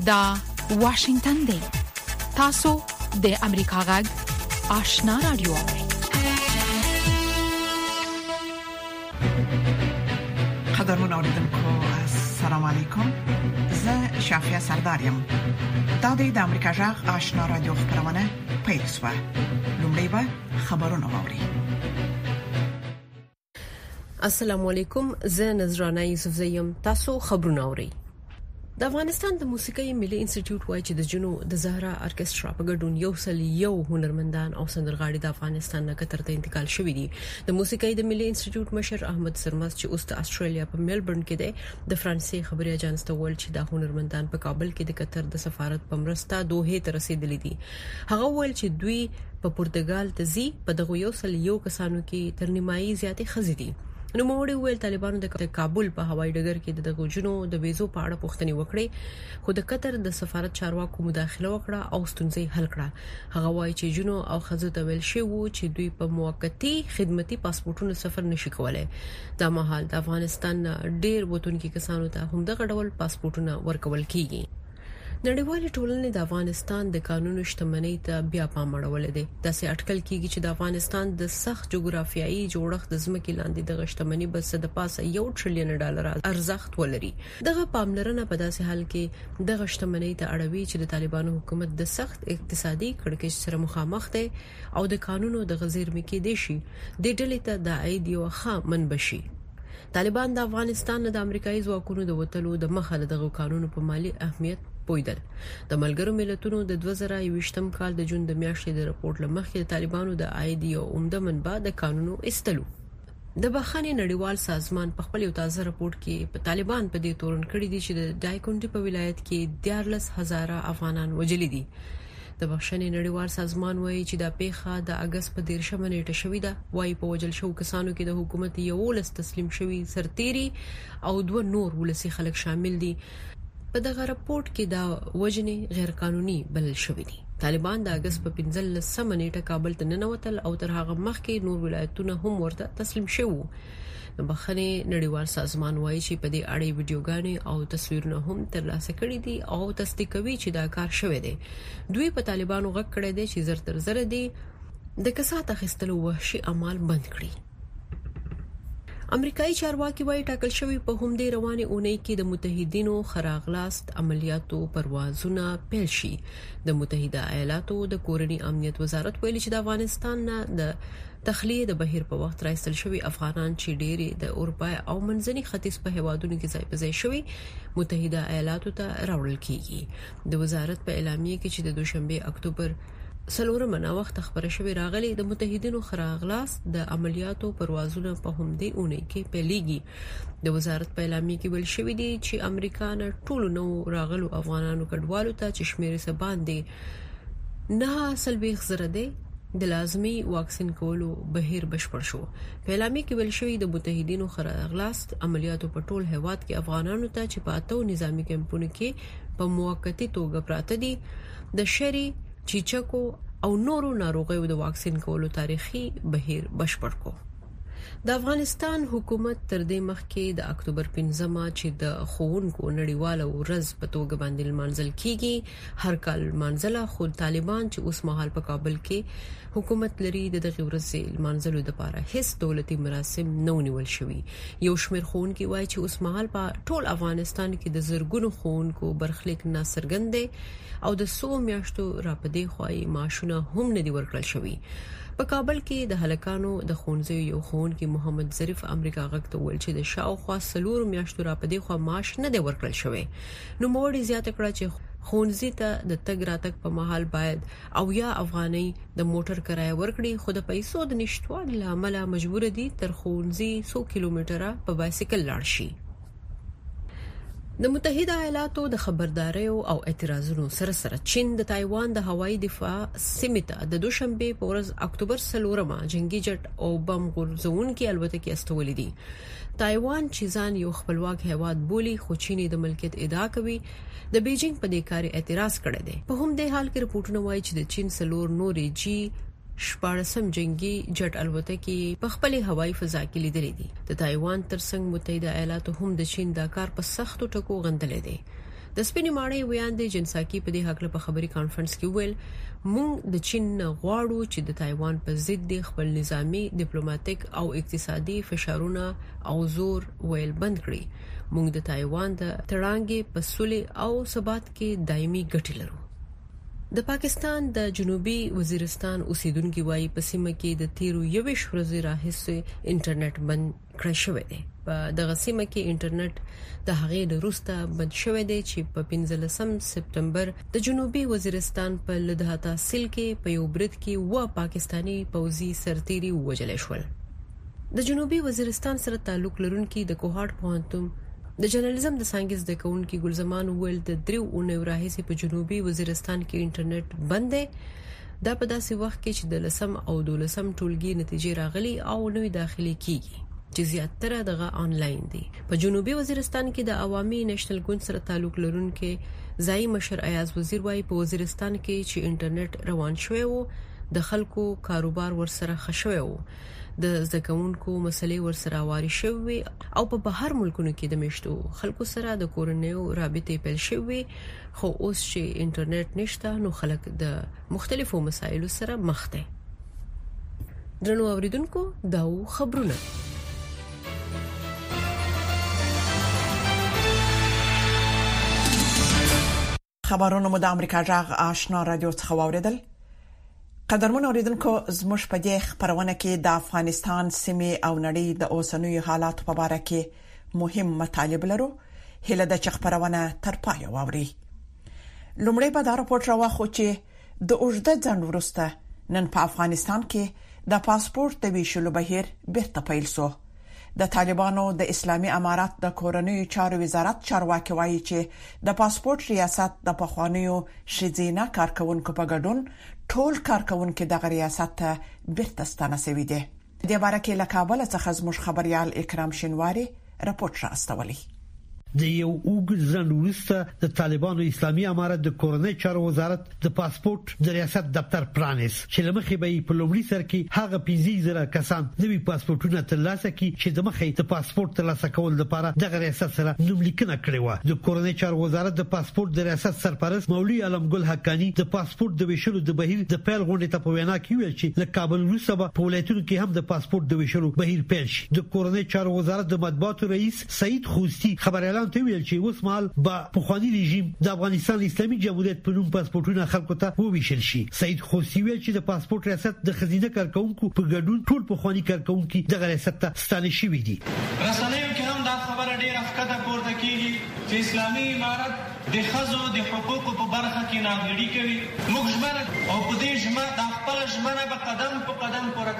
دا واشنگتن دی. تاسو د امریکا غږ آشنا رادیو. قدرمن اوریدونکو السلام علیکم. زه شافیا سردارم. دا د امریکا غږ آشنا رادیو خبرونه پیل شوه. لومړی به خبرونه واوري. السلام علیکم. زه نذرانه یوسفزیم. تاسو خبرونه اورئ. د افغانستان د موسیقي ملي انسټیټیوټ وایي چې د جنو د زهرا ارکسترا په ګډون یو هنرمندان او سندرغاړي د افغانستان نه قطر ته انتقال شوي دي. د موسیقي د ملي انسټیټیوټ مشر احمد سرمس چې اوس د استرالیا په میلبورن کې دی، د فرانسې خبري اژانس ته ویل چې د هنرمندان په کابل کې د قطر د سفارت په مرسته دوه ته رسیدلي دي. هغه ویل چې دوی په پرتګال ته ځي. په دغه یو کسانو کې تر نیمایي زیاتې خزې دي. نو موږ ویل طالبانو د کابل په هوایي ډګر کې د غوجونو د ویزو په اړه پوښتنه وکړه، خو د قطر د سفارت چارواکو مداخله وکړه او ستونزې حل کړه. هغه وایي چې جنو او خزو ته ویل شوی وو چې دوی په موقتی خدمتي پاسپورتونو سفر نشي کولای. دا مهال د افغانستان ډیر وتونکي کسانو ته هم دغه ډول پاسپورتونه ورکول کیږي. نړیوال ټولنې د افغانستان د قانوني شتمنۍ ته بیا پام اړولې دي. د سي اټکل کیږي چې د افغانستان د سخت جغرافیایي جوړښت د ځمکې لاندې د غشتمنۍ بس د پاسه $1 ټریلیون ارزښت ولري. دغه پاملرنه په داسې حال کې د غشتمنۍ ته اړوي چې د طالبانو حکومت د سخت اقتصادي کړکېچ سره مخامخ دی او د قانونو د غزیرمې کې دي شي د ډلې ته د عاید یو ښه منبع شي. طالبان د افغانستان د امریکایي ځواکونو د وټلو د مخه دغه قانونو په مالی اهمیت پویدل. د ملګرو ملتونو د 2020م کال د جون د میاشتې د راپورټ لمخې د طالبانو د عاید یو عمده منبع د قانونو استلو. د بخښنې نړیوال سازمان په خپل یو تازه راپورټ کې په طالبان په دې تورن کړی دی چې د دایکونډي په ولایت کې 14,000 افغانان وژل دي. د بخښنې نړیوال سازمان وایي چې د پیښه د اگست په 13 نیټه شوې ده. وایي په وژل شو کسانو کې د حکومت یو لس تسلیم شوی سرتيري او 2 نور ولسی خلک شامل دي. په دغه راپورټ کې دا وژنې غیر قانوني بلل شوې دي. طالبان د اگست په 15 نیټه کابل ته ننوتل او تر هغه مخکې نور ولایتونه هم ورته تسلیم شوي. د بخښنې نړیوال سازمان وایي چې په دې اړه ویډیوګانې او تصویرونه هم ترلاسه کړي دي او تصدیق کوي چې دا کار شوی دی. دوی په طالبانو غږ کړی دی چې زر تر زر دي د کسات اخیستلو وحشي اعمال بند کړي. امریکایي چارواکي وایي ټاکل شوی په همدې رواني اونۍ کې د متحدینو خراغلاست عملیاتو پروازونه پیل شي. د متحده ایالاتو د کورنۍ امنیت وزارت ویلي چې د افغانستان نه د تخلیه د بهیر په وخت راځل شوی افغانان چې ډېری د اروپا او منځني ختیځ په هیوادونو کې ځای په ځای شوی متحده ایالاتو ته راوړل کیږي. د وزارت په اعلامیه کې چې د دوشنبه اکتوبر سلورمه وخت خبره شوی راغلی د متحدینو خراغلاس د عملیاتو پروازونه په همدې اونۍ کې پیلېږي. د وزارت په اعلامیه کې ویل شوی دی چې امریکا نه ټولو نو راغلو افغانانو کډوالو ته چې شمیر یې باندې 9 زره دی د لازمي واکسین کولو بهیر بشپړ شو. په اعلامیه کې ویل شوی د متحدینو خراغلاس عملیاتو په ټول هیواد کې افغانانو ته چې په 8 نظامی کمپونو کې په موقتی توګه پراته دي د شری چیچکو او نورو ناروغیو د واکسین کولو تاریخي بهیر بشپړ کو. د افغانستان حکومت تر دې مخکې د اکتوبر 15 چې د ښوونکو نړیواله ورځ په توګه باندې لمانځل کیږي هر کال لمانځله، خو طالبان چې اوس مهال په کابل کې حکومت لري د دغه ورځې لمانځلو لپاره هیڅ دولتي مراسم نه ونیول شوي. یو شمېر ښوونکي وایي چې اوس مهال په ټول افغانستان کې د زرګونو ښوونکو برخلیک ناڅرګند دی او د 100 میاشتو راپدې خوای معاشونه هم نه دی ورکړل شوی. په کابل کې د هلکانو د ښوونځي یو ښوونکي محمد ظریف امریکا غږ ته ویل چې د شاوخوا 4 میاشتو راپدې خو معاش نه دی ورکړل شوی. نو موړي زیاته کړه چې ښوونځي ته د تګ راتګ په محل باید او یا افغاني د موټر کرایه ورکړي، خو د پیسو د نشټوالي لامل مجبور دي تر ښوونځي 100 کیلومتره په بایسیکل لاړ شي. د متحده ایالاتو د خبرداري او اعتراضونو سره چین د تایوان د هوایي دفاع سیمه ته د دوشنبه په ورځ اکتوبر 4 جنگي جټ او بم غورځونکي الوتکې استولې دي. تایوان چې ځان یو خپلواک هیواد بولی، خو چین د ملکیت ادعا کوي. د بیجینګ په دې کار اعتراض کړی دی. په هم دې حال کې رپورټونه وایي چې د چین سلور نورې جی 14 جنگي جټ الوتکې په خپل هوایي فضا کې لیدلې دي. د تایوان ترڅنګ متحده ایالاتو هم د چین دا کار په سختو ټکو غندلې دي. د سپینې ماڼۍ ویاندې جنساکي په دې حق په خبري کانفرنس کې ویل مونږ د چین غواړو چې د تایوان په ضد خپل نظامی ډیپلوماټیک او اقتصادي فشارونه او زور ویل بند کړي. مونږ د تایوان د تړانګې په سولې او ثبات کې دایمي ګټې لرو. د پاکستان د جنوبي وزیرستان اوسیدونکو وايي په سیمه کې د تیرو 21 ورځې راهیسې انټرنیټ بند کړی شوی دی. په دغه سیمه کې انټرنیټ د هغې د روسته بند شوی دی چې په 15 سپتمبر د جنوبي وزیرستان په لدها تحصیل کې په یو برید کې پاکستانی پوځي سرتیري وژل شول. د جنوبي وزیرستان سره تعلق لرونکي د کوهاټ پوهنتون د جرنالیزم د ساينس د کونکي ګلزمان ویل د 3 اونۍ راهیسې په جنوبي وزیرستان کې انټرنیټ بند دی. دا په داسې وخت کې چې د 10 او 12 ټولګي نتیجې راغلي او نوې داخلي کیږي چې زیاتره دغه آنلاین دي. په جنوبي وزیرستان کې د عوامي نېشنل ګوند سره تعلق لرونکي ځای مشر ایاز وزیر وايي په وزیرستان کې چې انټرنیټ روان شوی وو د خلکو کاروبار ورسره خښوي وو د زکونکو مسلې ورسره واري شوی او په بهر ملکونو کې د میشتو خلکو سره د کورنیو رابطې پیل شوی خو اوس چې انټرنیټ نشته نو خلک د مختلفو مسایلو سره مخ دي. درنو اوریدونکو دا خبرونه خبرونه مو د امریکا جغ آشنا رادیو څخه واوریدل. قدرمن اوریدونکو زموږ په دې خبرونه کې د افغانستان سیمې او نړۍ د اوسنوي حالات په اړه کې مهم مطالب لرو. هله د خبرونه تر پای واوري. لومړی به دا راپور راوخو چې د اوږده ځنډ وروسته نن په افغانستان کې د پاسپورت د ویشلو بهیر بیرته پیل شو. د طالبانو د اسلامي امارات د کورنیو چارو وزارت چارواکي وایي چې د پاسپورت ریاست د پخوانیو شذینه کارکونکو په ګډون ټول کارکونکو د ریاست ته بیرته ستانه شوي دي. د اړه کې له کابل څخه زموږ خبريال اکرام شینواری راپورټ راستولی. د یو اوږد ځنډ وروسته د طالبانو اسلامي امارت د کورنۍ چارو وزارت د پاسپورت د ریاست دفتر پرانیس چې لمخې به په لومړي سر کې هغه 15,000 کسان نوي پاسپورتونه ترلاسه کړي چې د مخې د پاسپورت ترلاسه کول لپاره د ریاست سره نوملیکنه کړې و. د کورنۍ چارو وزارت د پاسپورت د ریاست سرپرست مولوی علمګل حقانی د پاسپورت د ویشلو د بهیر د پیل غونډې ته په وینا کې ویل چې له کابل وروسته په ولایتونو کې هم د پاسپورت د ویشلو بهیر پیل شي. د کورنۍ چارو وزارت د مطبوعاتو رئیس سعید خوستی خبريال ته ویل چې اوس مهال با پخوانی رژیم د افغانستان اسلامي جمهوریت په نوم پاسپورتونه خلکو ته وویشل شي. سعید خوستی ویل چې د پاسپورت ریاست د خزینه کارکونکو په ګډون ټول پخوانی کارکونکو د ریاست ته ستانه شوي دي. رسنیو کې هم دا خبره ډیره ښکته پورته کیږي چې اسلامي امارت د خزو د حقوقو په برخه کې ناغړي کوي. موږ ژمنه او په دې ژمنه د خپل ژمنه په قدم په قدم پوره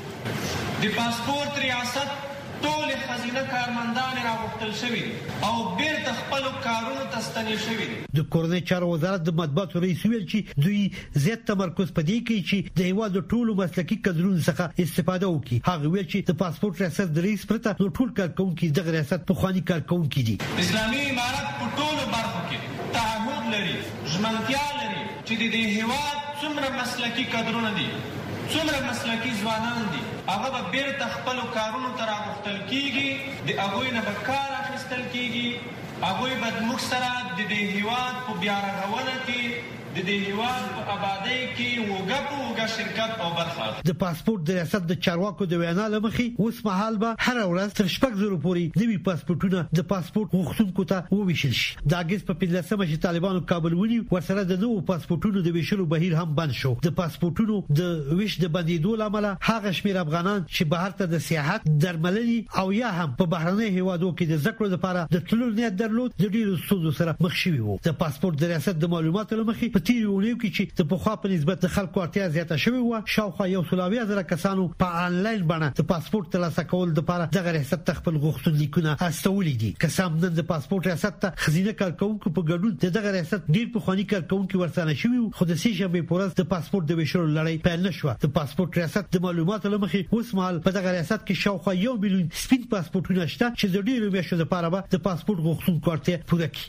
کوو. د پاسپورت ریاست ټول خزینه کارمندان راغوښتل شوی او بیرته خپل کارونو ته ستنې شوی. د کورنۍ چارو وزارت د مطبوعاتو رئیس ویل چې دوی زیات تمرکز پدې کوي چې د هیواد ټولو مسلکي کډرونو څخه استفاده وکړي. هغه ویل چې د پاسپورت ریاست د رئیس پرته نو ټول کارکونکو د ریاست په خواني کارکونکو دي. اسلامي امارت په ټولو برخو کې تعهد لري، ژمنتیا لري چې د هیواد څومره مسلکي کډرونه دي، څومره مسلکي ځوانان دي، هغه به بیرته خپل کارونو ته راغوښتل کیږي، د هغوی نه به کار اخیستل کیږي، هغوی به موږ سره د دې هیواد په بیا رغونه کې د دې هیواد په آبادی کې وګړو شرکت او برخه. د پاسپورت د ریاست د چارواکو د وینا لمخې اوس مهال به هر ورځ تر 6,000 پورې نوي پاسپورتونه د پاسپورت غوښتونکو ته وویشل شي. د اگست په 15مه چې طالبانو کابل ونیو ورسره د نوو پاسپورتونو د ویشلو بهیر هم بند شو. د پاسپورتونو د ویش د بندیدو لامل هغه شمیر افغانان چې بهر ته د سیاحت، درملنې او یا هم په بهرنۍ هیوادو کې د ذکر لپاره د تللو نیت درلود د ډیرو ستونزو سره مخ شوي وو. د پاسپورت د ریاست د معلوماتو لمخې تیریونیو کې چې د پخوا په نسبت د خلکو اړتیا زیاته شوې و، شاوخوا 1,000 کسانو په آنلاین بڼه د پاسپورت ترلاسه کول لپاره د ریاست خپل غوښتنلیکونه استولې دي. کسان نن د پاسپورت ریاست ته خزینه کارکونکو په ګډون د ریاست ډیر پخوانی کارکونکو ورسره شوي، خو د سې شنبې په ورځ د پاسپورت د ویشلو لړۍ پیل نشوه. د پاسپورت ریاست د معلوماتو لمخې اوس مهال په دغه ریاست کې شاوخوا 1 میلیون سپین پاسپورتونه شته چې د ډیرو میاشتو لپاره به د پاسپورت غوښتونکو اړتیا پوره کړي.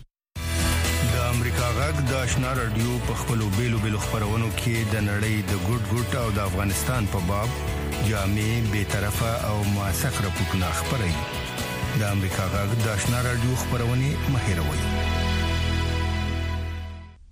د امریکا غږ د آشنا رادیو په خپلو بیلو خبرونو کې د نړۍ د ګډ او د افغانستان په باب جامع، بی‌طرفه او موثق راپورټونه خبري. د امریکا غږ د آشنا رادیو خبرونه مهیروي.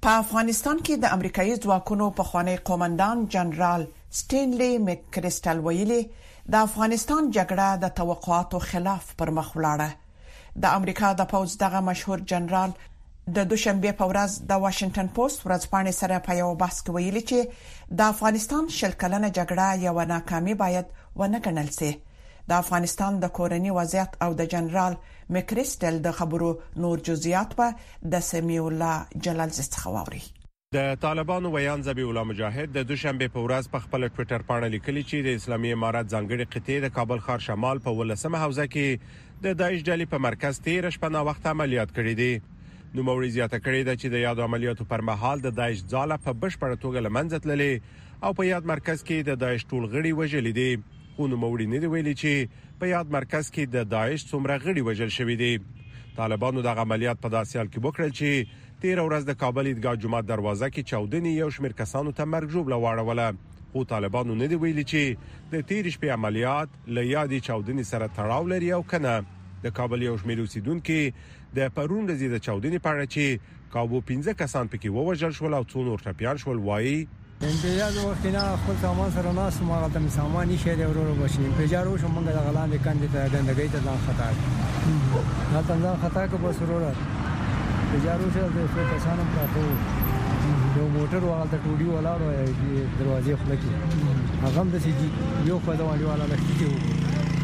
په افغانستان کې د امریکایي ځواکونو پخوانی قومندان جنرال سټینلی مکریسټل ویلي د افغانستان جګړه د توقعاتو خلاف پر مخ ولاړه. د امریکا د پوځ دغه مشهور جنرال د دوشنبه په ورځ د واشنگټن پوسټ ورځپاڼې سره په یو بحث کې ویلي چې د افغانستان شل کلنه جګړه یو ناکامي باید ونه ګڼل شي. د افغانستان د کورنی وضعیت او د جنرال مکریسټل د خبرو نور جزئیات په د سمیع الله جلال څخه واوري. د طالبانو ویان ذبیح الله مجاهد د دوشنبه په ورځ په خپل ټوئیټر باندې لیکلي چې د اسلامي امارات ځانګړي قطعه د کابل ښار شمال په 18 حوزه کې د داعش ډلې په مرکز 13 شپه نا وخت عملیات کړي دي. نو موري زیاته کړې ده چې د یاد عملیاتو پر مهال د داعش ځاله په بشپړه توګه لمنځه تللې او په یاد مرکز کې د داعش ټول غړي وژل دي. خو نو موري نه دی ویلي چې په یاد مرکز کې د داعش څومره غړي وژل شوی دي. طالبانو د عملیات په داسې حال کې وکړل چې 13 ورځ د کابل عیدګاه جمعه دروازه کې چاودنې یو شمېر کسانو ته مرګ ژوبله واړوله. خو طالبانو نه دی ویلي چې د 13 شپې عملیات له یادې چاودنې سره تړاو لري او کنه. د کابل یو شمېر اوسیدونکو د پرون ورځې د چاودنې په اړه چې کابو 15 کسان پکې ووژل شول او څو نور ټپيان شول وایي انتیاز وختینا خپل سامان سره ناس ماغه ته سامان نشي دی ورو بشي په جارو شو مونږ د غلان د کاندې ته ګندګۍ ته ځان خطا نه ته خطا کو بس ورو په جارو شو د څو کسانو پراته یو موټر واغله ټوډي ولاړو دروازې خپل کې هغه د سي یو په دوالي والا لکه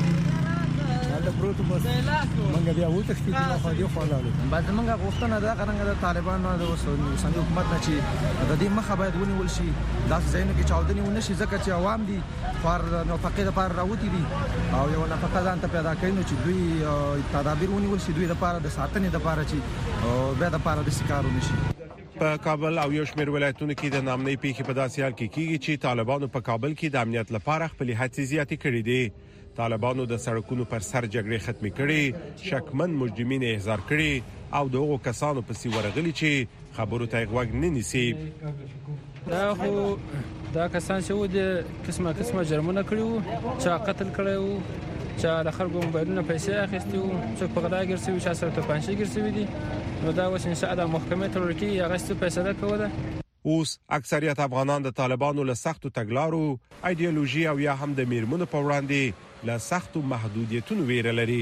دا پروت بس مونږ بیا وته چې خو دی خو لاله بعد مونږ غوښتنه دا څنګه د طالبانو د وسنۍ حکومت نه چې د دې مخه باید ونیول شي دا ځینو کې چاودنی ونه شي ځکه چې عوام دي فار نو فقید پر راوتی دي او یو نه فقط ځان ته پیدا کینو چې دوی تدابیر ونیول شي دوی لپاره د ساتنې لپاره چې بیا د لپاره د سکارو نشي. په کابل او یو شمېر ولایتونو کې د نامنۍ پیښې په داسې حال کې کیږي چې طالبانو په کابل کې د امنیت لپاره خپل هڅې زیاتې کړې دي. طالبانو د سړکونو پر سر جګړې ختمې کړې، شکمن مجرمین احضار کړي او دغه کسانو په سی ورغلي چې خبرو ته غوږ نه نیسي. دا خو دا کسان چې د قسمه جرمونه کړیو چې قتل کړیو چې د خلکو موبایلونه پیسې اخیستي وو چې په غلا ګرځي چې سره ته پنځه ګرځي دي نو دا وس ان شاء الله محکمه تر کې هغه څه فیصله کوله. اوس اکثریت افغانان د طالبانو له سختو تګلارو ایدئولوژي او یا هم د میرمنو په وړاندې له سختو محدودیتونو ویره لري.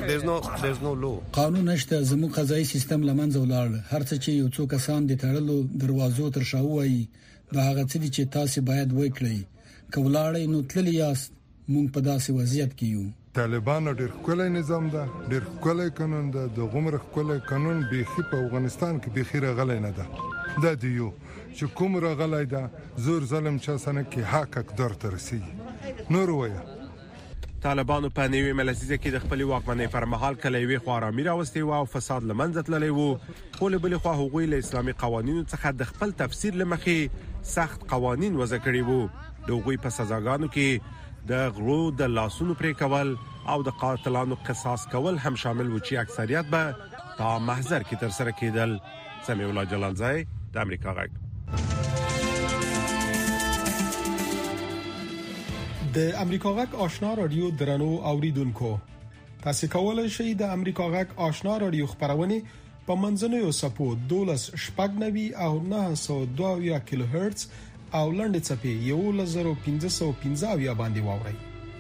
قانون نشته، زموږ قضایي سیستم لمنځه ولاړ. هر څه چې یو څو کسان د تړلو دروازو تر شا وایي دا هغه څه چې تاسو باید وکړئ. کولاړې نو تللی یاست، موږ په داسې وضعیت کې یو. طالبان ډېر کولای نظام ده، ډېر کولای قانون ده، د غمر کولای قانون بيخي په افغانستان کې بيخي راغلی نه ده. دا دی یو چې کوم راغلی ده زور ظلم چا سره کې حق اقدار ترسي. نور وایي طالبانو په نوې ملسیزه کې د خپل واکمنۍ پر مهال کله وی خو آرامي راوستي او فساد لمنځه تللی وو. خو له بل خوا هغوی له اسلامي قوانینو څخه د خپل تفسیر لمخې سخت قوانین وضع کړي وو. د هغوی په سزاګانو کې د غرو د لاسونو پرې کول او د قاتلانو قصاص کول هم شامل و چې اکثریت به تا محضر کې تر سره کېدل. سمیع الله جلالزای د امریکا غږ. د امریکا غږ آشنا رادیو درنو اوریدونکو، تاسو کولای شئ د امریکا غږ آشنا رادیو خبرونه په منځنوي سپو 12 شپږنوي او 902 کیلو هرتز او لنډ چپی 1515 باندې واورئ.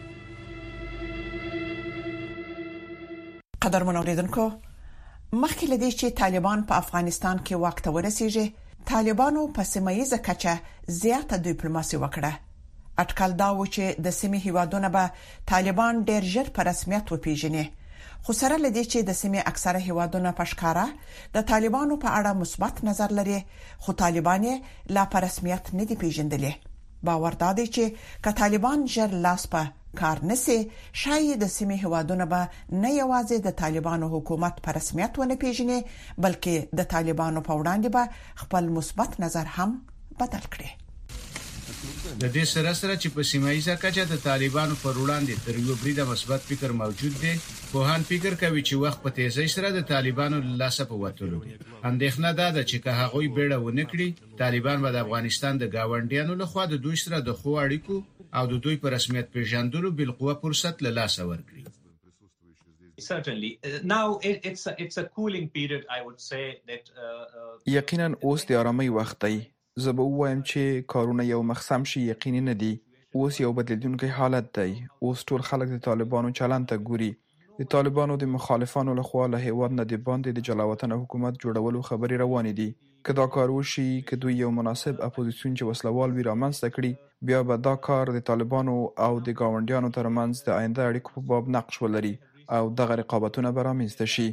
قدرمن اوریدونکو، مخکې لدی چې طالبان په افغانستان کې واک ته ورسیږي، طالبانو په سیمایي کچه زیاته ډیپلوماسي وکړه. اټکل دا و چې د سیمې هیوادونو به طالبان ډېر ژر په رسمیت وپیژني. خو سره لدی چې د سیمې اکثره هیوادونو په ښکارا د طالبانو په اړه مثبت نظر لري، خو طالبان لا په رسمیت نه دی پیژندلي. باور دا دی چې که طالبان ژر لاس په کار نسی، شاید د سیمې هیوادونو به نه یوازې د طالبانو حکومت په رسمیت ونه پیژني، بلکې د طالبانو په وړاندې به خپل مثبت نظر هم بدل کړي. د دې سره چې په سیمایي کچه د طالبانو پر وړاندې تر یو بریده مثبت فکر موجود دی، پوهان فکر کوي چې وخت په تیزی سره د طالبانو لاسه په وټلو. اندېښنه ده چې که هغوی بیړه ونه کړي، طالبان به د افغانستان د گاونډیانو لخوا د دوی سره د خو اړیکو او د دوی په رسمیت پیژندلو بالقوه فرصت له لاسه ورکړي. Certainly. Now it's a cooling period, I would say that یقینا اوس د آرامۍ وخت دی. زه به وایم چې کارونه یو مخسم شي یقیني نه دي. اوس یو بدلیدونکی حالت دی. اوس ټول خلک د طالبانو چلند ته ګوري. د طالبانو د مخالفانو لخوا له هیواد نه د باندې د جلاوطن حکومت جوړولو خبرې روانې دي. که دا کار وشي، که دوی یو مناسب اپوزیسیون چې وسلوال وي رامنځته کړي، بیا به دا کار د طالبانو او د ګاونډیانو ترمنځ د آینده اړیکو په باب نقش ولري او دغه رقابتونه به رامنځته شي.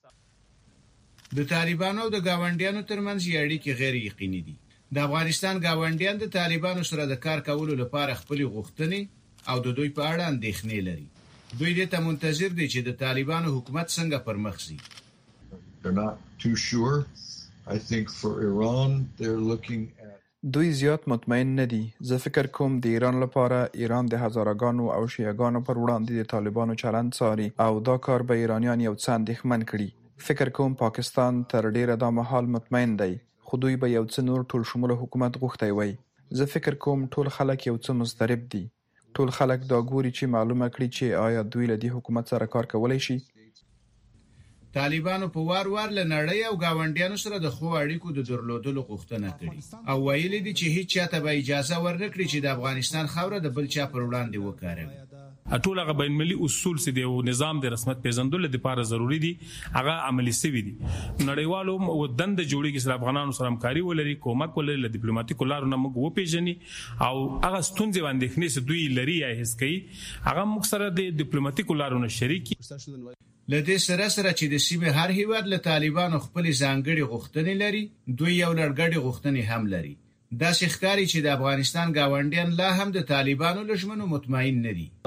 د طالبانو او د ګاونډیانو ترمنځ اړیکې غیر یقیني دي. د افغانستان ګاونډیان د طالبانو سره د کار کولو لپاره خپل غوښتنې او د دوی په اړه اندېښنې لري. دوی دې ته منتظر دي چې د طالبانو حکومت څنګه پرمخ ځي. They're not too sure. I think for Iran they're looking at دوی زیات مطمئن نه دي. زه فکر کوم د ایران لپاره ایران د هزارهګانو او شیعهګانو پر وړاندې د طالبانو چلند څاري او دا کار به ایرانیان یو څه اندېښمن کړي. فکر کوم پاکستان تر ډیره دا مهال مطمئن دی، خو دوی به یو څه نور ټول شموله حکومت غوښتی وای. زه فکر کوم ټول خلک یو څه مضطرب دي. ټول خلک دا ګوري چې معلومه کړي چې آیا دوی له دې حکومت سره کار کولی شي. طالبانو په وار وار له نړۍ او ګاونډیانو سره د خو اړیکو د درلودلو غوښتنه کړې او ویلي دي چې هیڅ چاته به اجازه ورنکړي چې د افغانستان خاوره د بل چا پر وړاندې وکاروي. ټول هغه بین المللي اصول چې د نظام د رسمیت پیژندلو لپاره ضروری دي هغه عملی سوي دي. نړیوالو ودند جوړیږي چې افغانانو سره همکاري ولري، کومک ولري، له ډیپلوماټیکو لارو نه موږ وپیژني او هغه ستونزې باندې خنې دوی لري یا هیڅ کوي هغه موږ سره د ډیپلوماټیکو لارو نه شریکي. لدې سره چې د سیمې هر هیواد له طالبانو خپل ځانګړي غوښتنې لري، دوی یو لړګړي غوښتنې هم لري. دا ښکاري چې د افغانستان ګاونډیان لا هم د طالبانو له ژمنو مطمئن نه دي.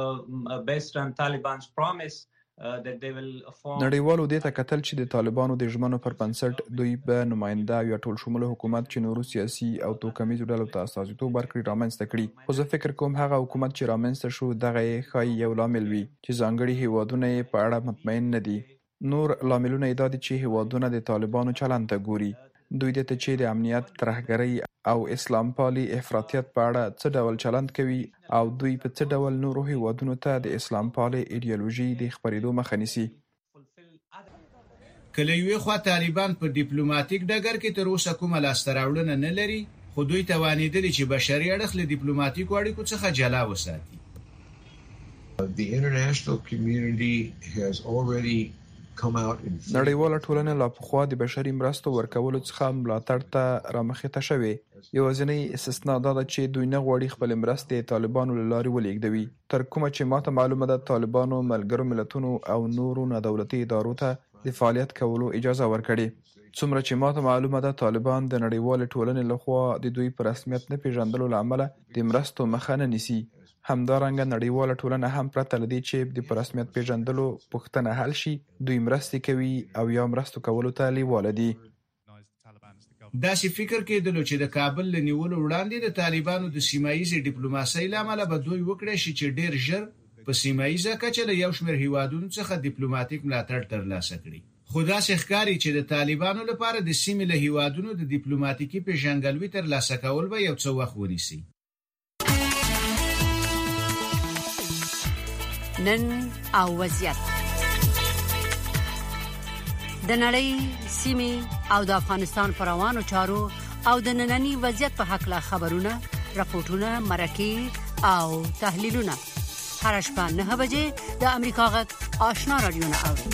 نړیوالو دې ته کتل چې د طالبانو د ژمنو پر بنسټ دوی به نماینده یا ټول شموله حکومت چې نورو سیاسي او توکمیزو ډلو ته استازیتوب ورکړي رامنځته کړي. خو زه فکر کوم هغه حکومت چې رامنځته شو دغه یې ښایي یو لامل وي چې ځانګړي هیوادونه یې په اړه مطمئن نه دي. نور لاملونه یې دا دي چې هیوادونه د طالبانو چلند ته ګوري. دوی دې ته چې د امنیت، ترهګرۍ او اسلام پالي افراطیت په اړه څه ډول چلند کوي او دوی په څه ډول نورو هیوادونو ته د اسلام پالي ایډیالوژي د خپرېدو مخه نیسي. کله یو خوا طالبان په ډیپلوماټیک ډګر کې تر اوسه کومه لاسته راوړنه نه لري، خو دوی توانېدلي چې بشري اړخ له ډیپلوماټیکو اړیکو څخه جلا وساتي. The international community has already نړیواله ټولنه لا پخوا د بشري مرستو ورکولو څخه ملاتړ ته رامخته شوې. یوازینۍ استثنا دا ده چې دوی نه غواړي خپل مرستې طالبانو له لارې ولېږدوي. تر کومه چې ماته معلومه ده طالبانو ملګرو ملتونو او نورو نادولتي ادارو ته د فعالیت کولو اجازه ورکړې. څومره چې ماته معلومه ده طالبان د نړیوالې ټولنې لخوا د دوی په رسمیت نه پیژندلو له امله د مرستو مخه نه نیسي. همدارنګه نړیواله ټولنه هم پرته له دې چې د په رسمیت پیژندلو پوښتنه حل شي دوی مرستې کوي او یا مرستو کولو ته لیواله دي. داسې فکر کېدلو چې د کابل له نیولو وړاندې د طالبانو د سیمایي ډیپلوماسۍ له امله به دوی وکړي شي چې ډېر ژر په سیمایي کچه له یو شمېر هیوادونو څخه ډیپلوماټیک ملاتړ ترلاسه کړي. خو داسې ښکاري چې د طالبانو لپاره د سیمې له هیوادونو د ډیپلوماټیکي پیژندګلوي ترلاسه کول به یو څه وخت ونیسي. نن او وضعیت د نړۍ سیمې او د افغانستان پر روانو چارو او د ننني وضعیت په حق لا خبرونه، راپورټونه، مرکې او تحلیلونه هر شپه 9 بجې د امریکا غږ آشنا رادیو نه اوري.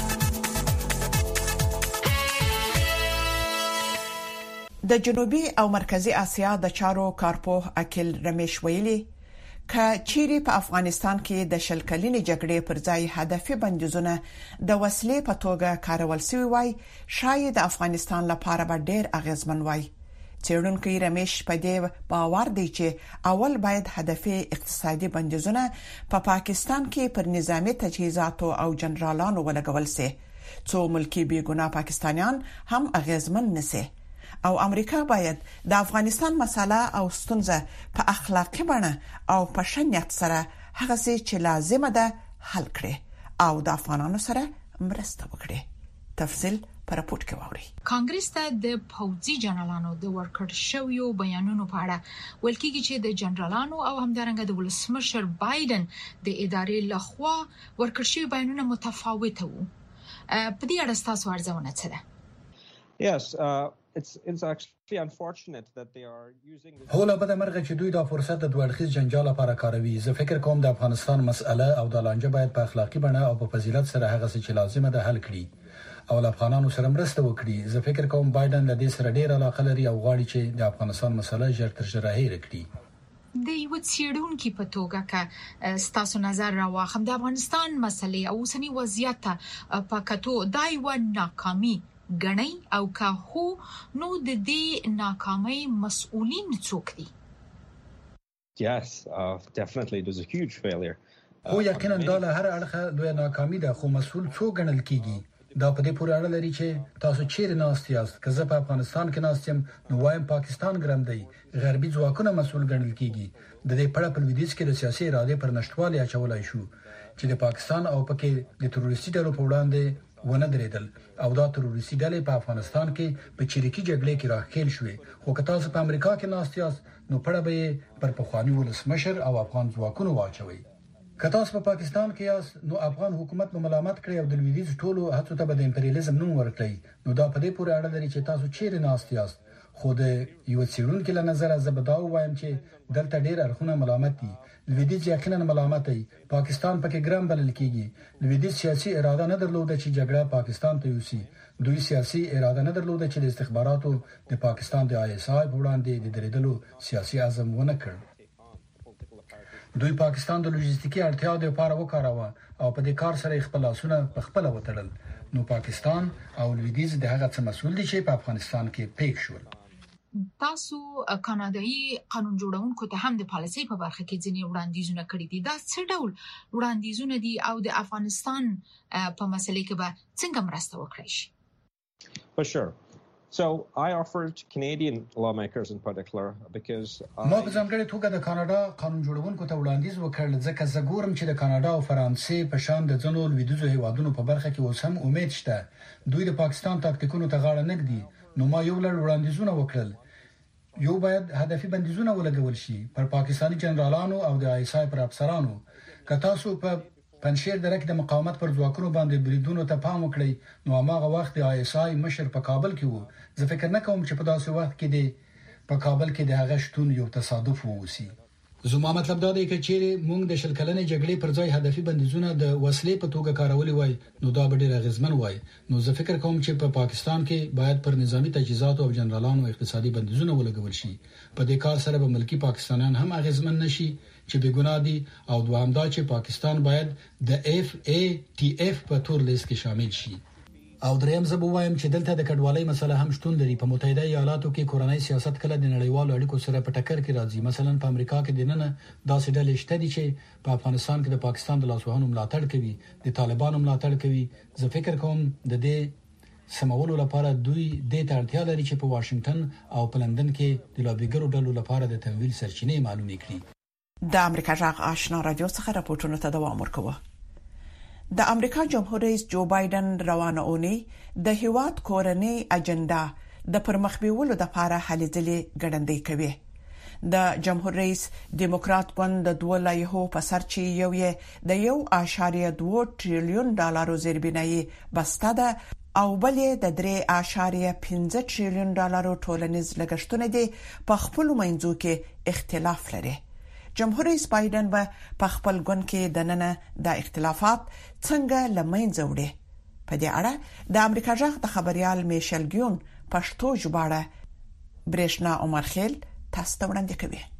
د جنوبي او مرکزی اسیا د چارو کارپوه اکیل رمیش ویلي که چیرې په افغانستان کې د شلکلینې جګړې پر ځای هدفي بندیزونه د وسلې په توګه کارول شوی وای، شاید د افغانستان لپاره به ډېر اغیزمن وای. څېړونکو رمیش په دې باور دی چې اول باید هدفي اقتصادي بندیزونه په پاکستان کې پر نظامی تجهیزاتو او جنرالانو ولګول شي څو ملکی بیګناه پاکستانیان هم اغیزمن نشي او امریکا باید د افغانستان مسله او ستونزه په اخلاقی بڼه او په شنیت سره هغه څه چې لازمه ده حل کړي او د افغانانو سره مرسته وکړي. تفصیل پر راپورټ کې واوري. کانګرس ته د پوځي جنرالانو د ورکړ شویو بیانونو په اړه ویل کېږي چې د جنرالانو او همدارنګه د ولسمشر بایدن د ادارې لخوا ورکړ شوی بیانونه متفاوت وو. په دې اړه تاسو ارزونه څه ده؟ Yes, it's actually unfortunate that they are using this. هوله به د مرغه چې دوی دا فرصت د دوړخیز جنجال لپاره کاروي. زه فکر کوم د افغانستان مسأله او د لانجه باید په اخلاقی بڼه او په فضیلت سره هغه څه چې لازمه ده حل کړي او افغانانو سره مرسته وکړي. زه فکر کوم بایدن له دې سره ډیر علاقه لري او غواړي چې د افغانستان مسله ژر تر ژره هېر کړي. د یو څېړونکو په توګه که تاسو نظر راوخم د افغانستان مسلې او اوسنی وضعیت په کتو دا یو ناکامي غنی او که هو نو د دې ناکامۍ مسؤلین څوک دي؟ Yes, definitely it was a huge failure. خو یقینا دا له هر اړخه لوی ناکامي ده خو مسؤل څوک ګڼل کیږي؟ دا په دې پورې اړه لري چې تاسو چیرې ناست یاست. که زه په افغانستان کې ناست یم نو وایم پاکستان ګرم دی. غربي ځواکونه مسؤل ګڼل کیږي. د دې پړه په لویدیځ کې د سیاسي ارادې پر نشټوالي اچولای شو چې د پاکستان او پکې د تروریستي ډلو په وړاندې ونه درېدل او دا تروریستي ډلې په افغانستان کې په چریکي جګړې کې راخېل شوې. خو که تاسو په امریکا کې ناست یاست نو پړه به پر پخوانی ولسمشر او افغان ځواکونو واچوي. که تاسو په پاکستان کې یاست نو افغان حکومت به ملامت کړي او د لویدیځ ټولو هڅو ته به د امپریالیزم نوم ورکړي. نو دا په دې پورې اړه لري چې تاسو چیرې ناست یاست. خو د یو څېړونکو له نظره زه به دا وایم چې دلته ډېر اړخونه ملامت دي. لویدیځ یقینا ملامت دی. پاکستان پکې ګرام بلل کیږي. لویدیځ سیاسي اراده نه درلوده چې جګړه پاکستان ته یوسي. دوی سیاسي اراده نه درلوده چې د استخباراتو د پاکستان د ISI په وړاندې د درېدلو سیاسي عزم ونه کړ. دوی پاکستان د لوجستیکي اړتیاو لپاره وکاراوه او په دې کار سره خپل لاسونه په خپل وتړل. نو پاکستان او لویدیځ د هغه څه مسؤل دي چې په افغانستان کې پیښ شول. تاسو کاناډایي قانون جوړونکو ته هم د پالیسۍ په برخه کې ځینې وړاندیزونه کړي دي. دا څه ډول وړاندیزونه دي او د افغانستان په مسلې کې به څنګه مرسته وکړي شي؟ For sure. So I offered Canadian lawmakers in particular because ما په ځانګړې توګه د کاناډا قانون جوړونکو ته وړاندیز وکړ ځکه زه ګورم چې د کاناډا او فرانسې په شان د ځینو لویدیځو هیوادونو په برخه کې اوس هم امید شته. دوی د پاکستان تاکتیکونو ته غاړه نه ږدي. نو ما یو لړ وړاندیزونه وکړل. یو باید هدفي بندیزونه ولګول شي پر پاکستاني جنرالانو او د ISI پر افسرانو. که تاسو په پنځیر درک د مقاومت پر ځواکونو باندې بریدونو ته پام وکړئ نو هغه وخت د ISI مشر په کابل کې وو. زه فکر نه کوم چې په داسې وخت کې د په کابل کې د هغه شتون یو تصادف ووسی. زما مطلب دا دی چې چیرې موږ د شلکلنې جګړې پر ځای هدفي بندیزونه د وسلې په توګه کارولې وای نو دا به ډېر غزمن وای. نو زه فکر کوم چې په پاکستان کې باید پر نظامی تجهیزات او جنرالانو اقتصادي بندیزونه ولګول شي. په دې کار سره به ملکی پاکستانیان هم غزمن نشي چې بګناه دي او دوام دا چې پاکستان باید د FATF په تور لیست کې شامل شي. او دریم زه به وایم چې دلته د کډوالۍ مسله هم شتون لري. په متحده ایالاتو کې کورنۍ سیاست کله د نړیوالو اړیکو سره په ټکر کې راځي. مثلا په امریکا کې د نن داسې ډلې شته دي چې په افغانستان کې د پاکستان د لاسوهانو ملاتړ کوي، د طالبانو ملاتړ کوي. زه فکر کوم د دې سمولو لپاره دوی د اړتیا لري چې په واشنگټن او په لندن کې د لابیګرو ډلو لپاره د تمویل سرچینې معلومې کړي. د امریکا جغ آشنا رادیو څخه راپورټونه ته دوام ورکوه. د امریکا جمهور رئیس جو بایدن روانه اونۍ د هیواد کورنۍ اجنډا د پرمخ بیولو د لپاره هلې ځلې ګړندۍ کوي. د جمهور رئیس دیموکرات ګوند د 2 لایحو په سر چې یو یې د 1.2 ټریلیون ډالرو زیربنایي بسته ده او بلې د 3.5 ټریلیون ډالرو ټولنیز لګښتونه دي په خپل منځو کې اختلاف لري. جمهور رئیس بایدن به په خپل ګوند کې د نن د اختلافات څنګه لمنځه وړي. په دې اړه د امریکا جغ د خبريال میشل ګیون پښتو ژباړه برېښنا عمر خیل تاسو ته وړاندې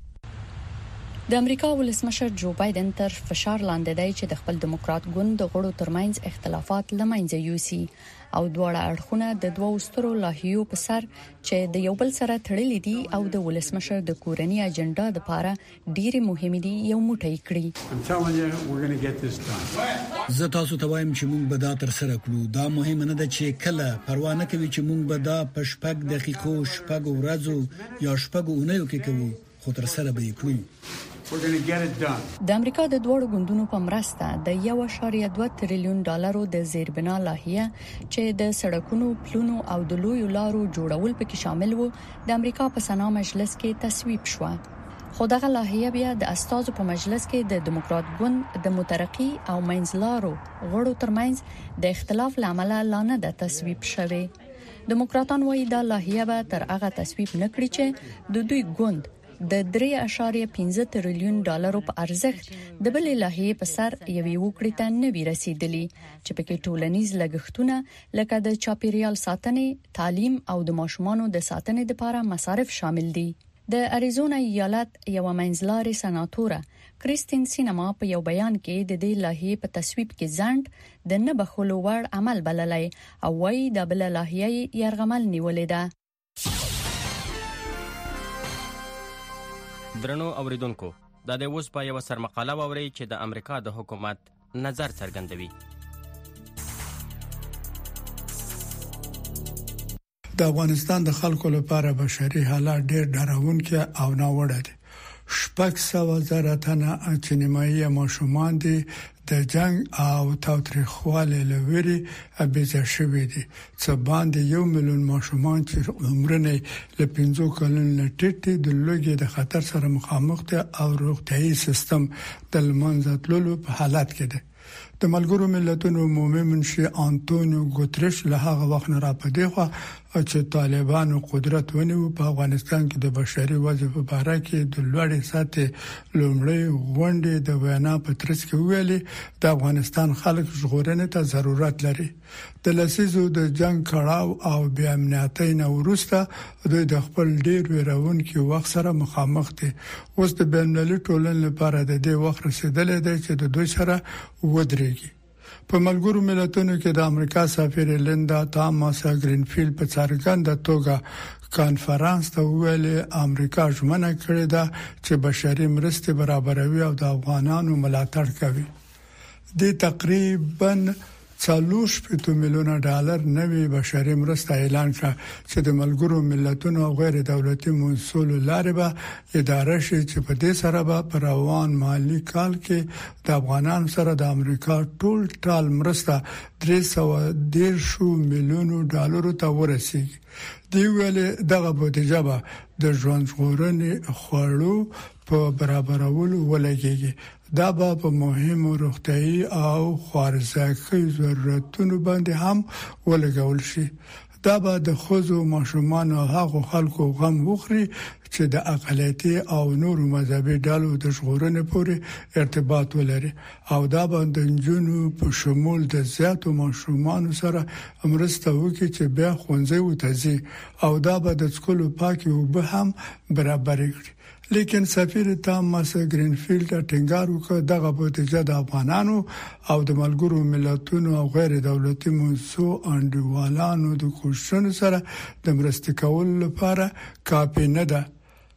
کوي. د امریکا ولسمشر جو بایدن تر فشار لاندې دی چې د خپل دیموکرات ګوند د غړو ترمنځ اختلافات لمنځه یوسي او دواړه اړخونه د دوو سترو لایحو په سر چې د یو بل سره تړلې دي او د ولسمشر د کورنۍ اجنډا لپاره ډېری مهمه دي یو موټی کړی. زه تاسو ته وایم چې موږ به دا تر سره کړو. دا مهمه نه ده چې کله پروا نه کوي چې موږ به دا په 6 دقیقو 6 ورځو یا 6 اونیو کې کوو خو تر سره به یې کړو. د امریکا د دوړو غوندونو په مرسته د 1.2 تریلیون ډالرو د زیربنا لایحه چې د سړکونو، پلونو او د لویو لارو جوړول پکې شامل وو د امریکا په سنا مجلس کې تصویب شو. خو دغه لایحه بیا د استازو په مجلس کې د دیموکرات ګوند د مترقي او منځلارو غړو ترمنځ د اختلاف لامل لا نه د تصویب شوه. دیموکراتان وايي دا لایحه به تر هغه تصویب نکړي چې د دوی ګوند د 3.15 تریلیون ډالرو په ارزښت د بلې لایحې په سر یوې وکړې ته نه وی رسیدلی چې پکې ټولنیز لګښتونه لکه د چاپیریال ساتنې، تعلیم او د ماشومانو د ساتنې لپاره مصارف شامل دي. د اریزونا ایالت یو منځلاري سناتوره کریستین سینما په یو بیان کې د دې لایحې په تصویب کې ځنډ د نه بخښلو وړ عمل بللی او وايي د بل لایحې یرغمل نیولې ده. درنو اوریدونکو، دا د اوس په یو سرمقاله ووري چې د امریکا د حکومت نظر څرګندوي. د افغانستان د خلکو لپاره بشري حالات ډېر ډاروونکي او ناوړه دي. 600,000 تنه چې نیمایي ماشومان دي د جنگ او تاوتریخوالي لوري ابيځ شوي دي. څه باندې 1 میلیون ماشومان چې عمرونه له 5 کلونو ټیټ د لوګي د خطر سره مخامخ دي او روغتيایي سیستم د لمنځه تللو په حالت کې دي. د ملګرو ملتونو عمومي منشي انټونیو ګوتریش له هغه وخت نه راپدې خو چې طالبانو قدرت ونیو په افغانستان کې د بشري وضع په اړه کې د لوړې سطحې لومړی غونډې د وینا په ترڅ کې ویلي د افغانستان خلک ژغورنې ته ضرورت لري. د لسیزو د جنگ کړهو او بیا امنیتي نه ورسته دوی د خپل ډیر ویرونکو وخت سره مخامخ دي. اوس د بینالمللي ټولنې لپاره د دې وخت رسیدلې ده چې د دوی سره ودرېږي. په ملګرو ملتونو کې د امریکا سفیر لیندا تاماس گرینفیلد په څرګنده توګه کانفرنس ته ویلي امریکا ژمنه کړې ده چې بشري مرستې برابروي او د افغانانو ملاتړ کوي. د تقریبا 40 میلیون ډالر نوي بشري مرسته اعلان کړه چې د ملګرو ملتونو او غیر دولتي مسؤلو لارې به اداره شي چې په دې سره به پر روان مالی کال کې د افغانانو سره د امریکا ټول مرسته 310 میلیون ډالر ته ورسیږي. دی ویل دغه بودیجه به د ژوند ژغورنې خوړو په برابرولو ولګيږي. دا به په مهمو روغتيایي او خوارزکي ضرورتونو باندې هم ولګول شي. دا به د خوځو ماشومان او هغو خلکو غم وخوري چې د اقلیتي او نورو مذهبي ډلو د ژغورنې پورې ارتباط ولري او دا به د جنونو په شمول د زیاتو ماشومان سره مرسته وکړي چې بیا ښوونځي وتځي او دا به د سکولو پاکي وب هم برابر کړي. لیکن سفیر تاماس گرینفیلد ټینګار وکړ دغه بودیجه د افغانانو او د ملګرو ملتونو او غیر دولتي موسسو انډیوالانو د کوششونو سره د مرستې کولو لپاره کافي نه ده.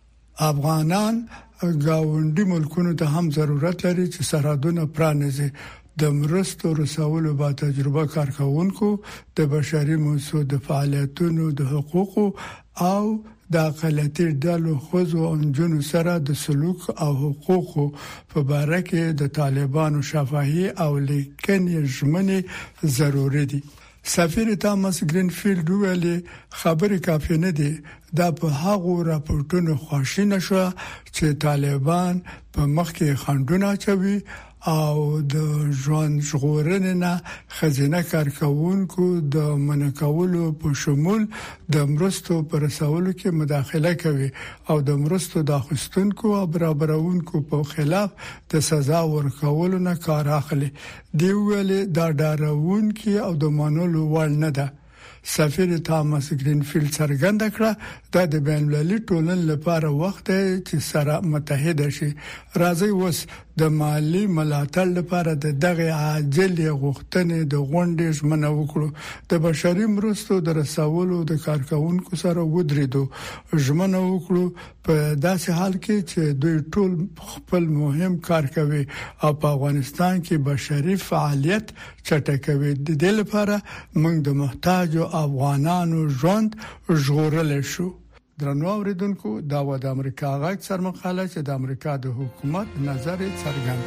افغانان گاونډي ملکونو ته هم ضرورت لري چې سرحدونه پرانیزي. د مرستو رسولو با تجربه کارکونکو د بشري موسسو د فعالیتونو د حقوقو او د اقلیتي ډلو خوځو او جنو سره د سلوک او حقوقو په اړه کې د طالبانو شفاهي او لیکنې ژمنې ضروري دي. سفیر تاماس گرینفیلد ویلي خبرې کافي نه دي. دا په هغو راپورټونو خواشینه شو چې طالبان په مخ کې خنډونه چوي او د ژوند ژغورنې نه خزینه کارکونکو د منکولو په شمول د مرستو پر رسولو کې مداخله کوي او د مرستو د اخیستونکو او برابرونکو په خلاف د سزا ورکولو نه کار اخلي. دی ویل دا ډارونکي او د منلو وړ نه ده. سفیر تاماس گرینفیلد څرګنده کړه دا د بینالمللي ټولنې لپاره وخت دی چې سره متحد شي. راځي اوس د مالی ملاتړ لپاره دغه عاجل غوښتنې د غونډې ژمنه وکړو. د بشري مرستو د رسولو د کارکونکو سره ودرېدو ژمنه وکړو په داسې حال کې چې دوی ټول خپل مهم کار کوي او په افغانستان کې بشري فعالیت چټکوي. د دې لپاره موږ د محتاج افغانانو ژوند ژغورل شو. درنو اوریدونکو دا و د امریکا غږ سرمقاله چې د امریکا د حکومت نظر څرګند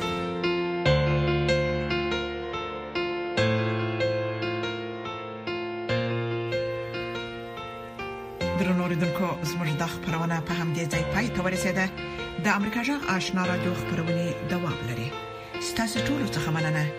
درنو اوریدونکو زموږ د خبرونه په همدې ځای پای ته ورسیده د امریکا غږ آشنا رادیو خبرونه دوام لري ستاسو ټول څه مننه